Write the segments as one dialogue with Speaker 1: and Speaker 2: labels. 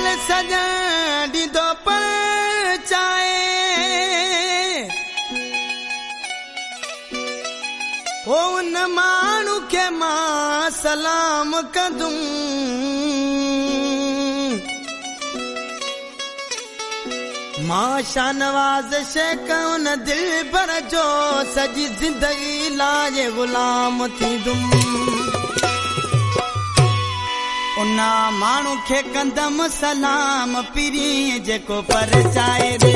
Speaker 1: सजण ॾींदो परचाए ओ उन माण्हू खे मां सलाम कंदुमि मां शानवाज़ शेख उन दिलबर जो सॼी ज़िंदगी लाइ ग़ुलाम थींदुमि उन माण्हू खे कंदमि सलाम पीरी जेको परचाए रे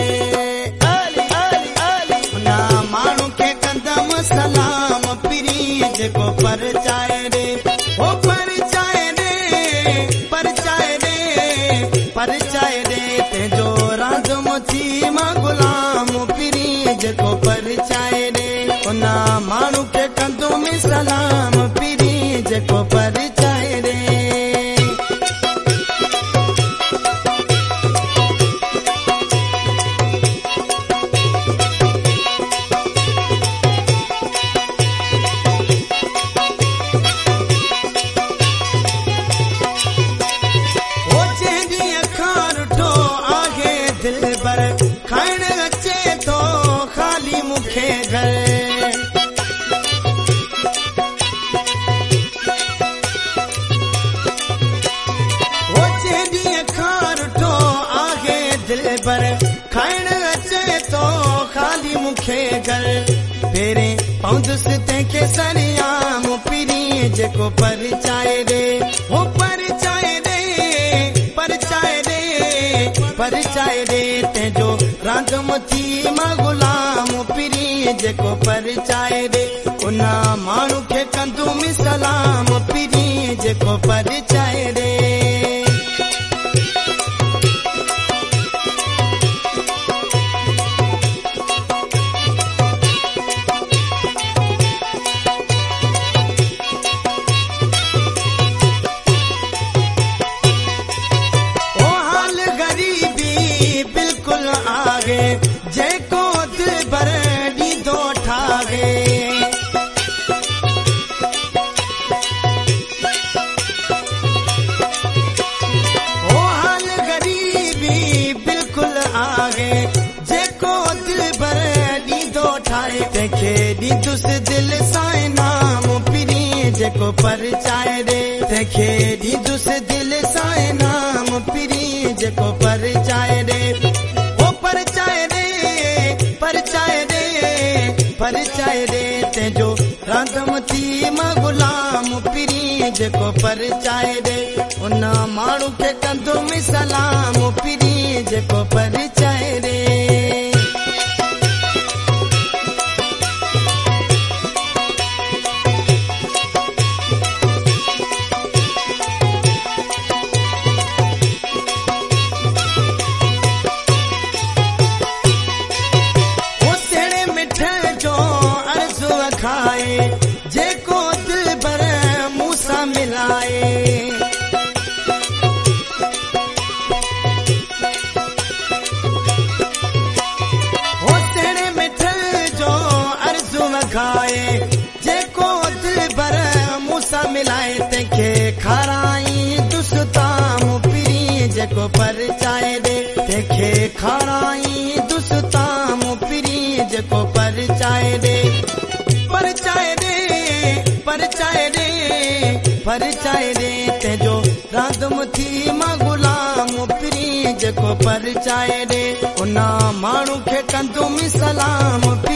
Speaker 1: उन माण्हू खे कंदमि सलाम पीरी जेको परचाए रे ओ परचाए रे परचाए रे परचाए रे तेजो राज़ुम थी मां ग़ुलाम पीरी जेको परचाए रे उन माण्हू खे कंदुमि सलाम पीरी जेको परचाए रे खाइण अचे थो ख़ाली मूंखे घर ओ ॾींहं खां रुठो आहे दिलि भर खाइण अचे थो ख़ाली मूंखे घर पहिरें पवंदुसि तंहिंखे सरियाम पीरी जेको परचाए रे हो परचाए रे परचाए रे परचाए रे तेजो रांदम थी मां ग़ुलाम पीरी जेको परचाए रे उन माण्हू खे कंदुमि सलाम पीरी जेको परचाए रे जेको दिल भर ॾींदो ठाहे ओ हाल ग़रीबी बिल्कुलु आहे जेको दिल भर ॾींदो ठाहे तंहिंखे ॾींदुसि दिलि सां इनाम पीरी जेको परचाए रे तंहिंखे ॾींदुसि दिलि सां इनाम पीरी जेको परचाए रे परचाए रे परचाए रे परचाए रे तेजो रांदम थी मां ग़ुलाम पीरी जेको परचाए रे उन माण्हू खे कंदुमि सलाम पीरी जेको परचाए रे जेको दिल भर मूं सां मिलाए हो तेरे मिठल जो अर्ज़ु वखाए जेको दिल भर मूं सां मिलाए तंहिंखे खाराई दुस्ताम पीरी जेको परचाए रे तंहिंखे खाराई दुस्ताम पीरी जेको परचाए रे परचाए रे परचाए रे परचाए रे तेजो रांदम थी मां ग़ुलाम पीरी जेको परचाए रे उन माण्हू खे कंदुमि सलाम